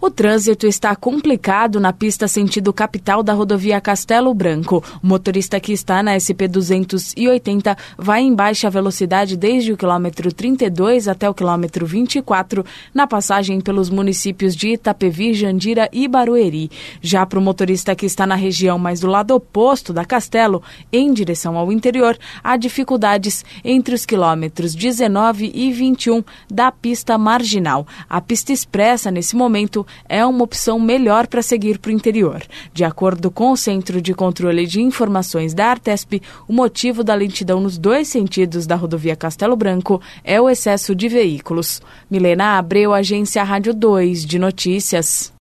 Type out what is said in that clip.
O trânsito está complicado na pista sentido capital da rodovia Castelo Branco. O motorista que está na SP-280 vai em baixa velocidade desde o quilômetro 32 até o quilômetro 24, na passagem pelos municípios de Itapevi, Jandira e Barueri. Já para o motorista que está na região, mas do lado oposto da Castelo, em direção ao interior, há dificuldades entre os quilômetros 19 e 21 da pista marginal. A pista expressa, nesse momento, é uma opção melhor para seguir para o interior. De acordo com o Centro de Controle de Informações da Artesp, o motivo da lentidão nos dois sentidos da rodovia Castelo Branco é o excesso de veículos. Milena Abreu, Agência Rádio 2 de Notícias.